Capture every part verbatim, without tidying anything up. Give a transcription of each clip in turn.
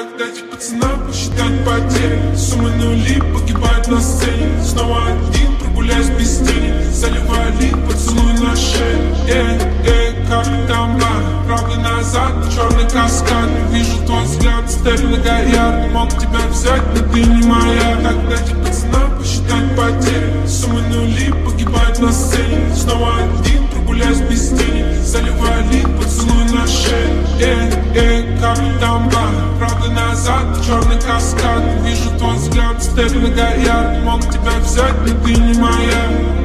Так дайте пацанам посчитать потери. Суммы нули погибают на сцене. Снова один, прогуляюсь без тени. Заливали поцелуй на шею. Эй, эй, как там надо? Правда назад, черный каскад. Вижу твой взгляд, стель многоярд. Мог тебя взять, но ты не моя. Так дайте пацанам посчитать потери. Суммы нули погибают на сцене. Снова один, прогуляюсь без тени. Заливали поцелуй на шею. Эй, эй, как там надо? Правда назад, черный каскад. Вижу твой взгляд, степь многоярд. Мог тебя взять, но ты не моя.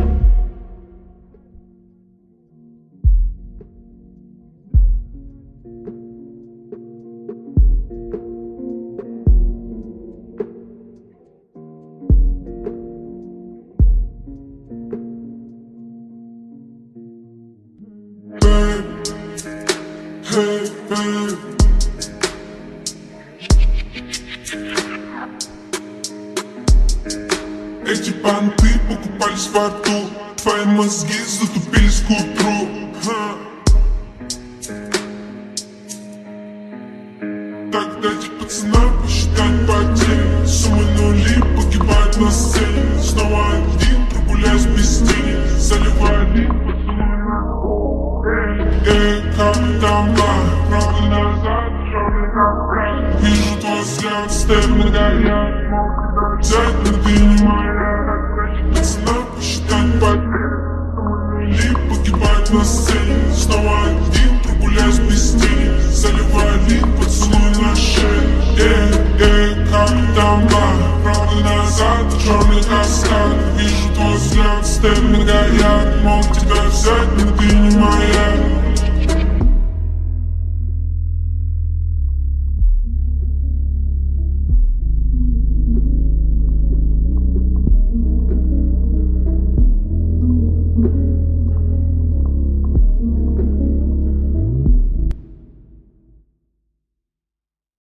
Hey, hey. Эти понты покупались во рту. Твои мозги затупились к утру. Ха. Так дайте пацанам посчитать потери. Суммы нули погибают на сцене. Снова один, прогуляюсь без тени. Заливали поцелуй на пол. Эй, как там надо? Правда назад, черный как. Вижу твой взгляд, степь многоярд. Мог тебя взять, но ты не моя. Пацанам посчитать потери. Нули погибают на сцене. Снова один, прогуляюсь без тени. Заливали поцелуй на шею. Эй, эй, как там надо? Правда назад, черный каскад. Вижу твой взгляд, степь многоярд. Мог тебя взять, но ты не моя.